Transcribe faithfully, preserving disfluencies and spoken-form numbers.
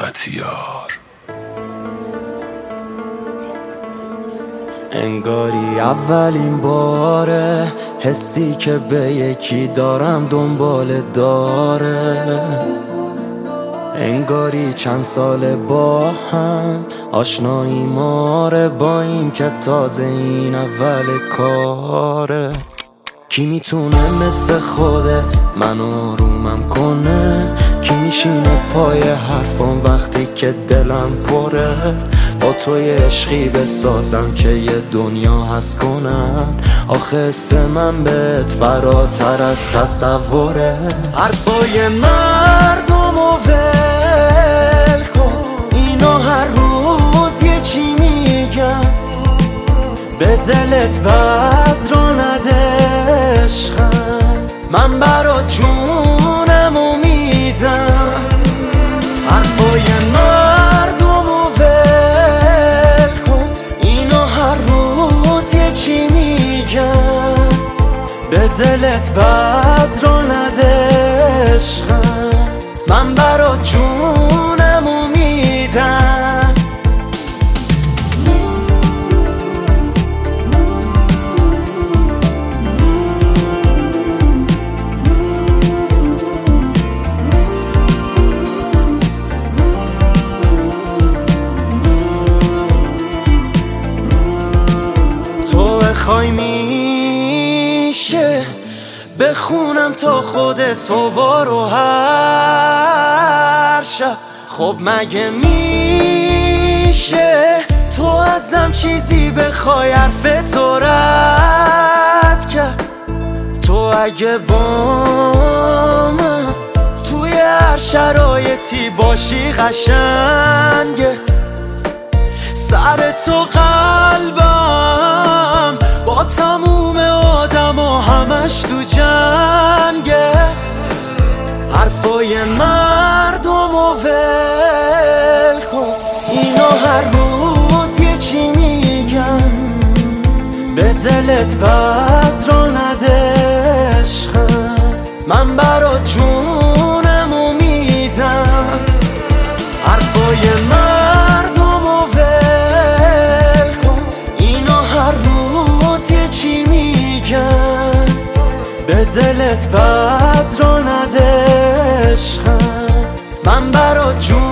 مطیار. انگاری اولین باره حسی که به یکی دارم دنبال داره، انگاری چند سال با هم آشنایی ماره، با این که تازه این اول کاره. کی میتونه مثل خودت من آرومم کنه؟ کی میشینه پای حرفم وقتی که دلم پره؟ با تو یه عشقی بسازم که یه دنیا هست کنن. آخه حس من بهت فراتر از تصوره. حرفای مردم و ول کن، اینا هر روز یه چی میگن. به دلت بد رو نده عشقم، من برا جونمو میدم. حرفای مردم و ول کن، اینا هر روز یه چی میگن. به دلت بد رو نده عشقم، من برا جونمو میدم. بخوای میشه بخونم تا خود صبح رو هر شب. خب مگه میشه تو ازم چیزی بخوای حرف تو رد کرد؟ تو اگه با من توی هر شرایطی باشی قشنگه. سر تو قلبم با تموم آدم و همش تو جنگه. حرفای مردم و ول کن، اینا هر روز یه چی میگن. به دلت بد رو نده عشقم، من برا جونمو میدم. حرفای مردم و ول کن، اینا هر روز یه چی میگن. به دلت بد رو نده عشقم، من برا جون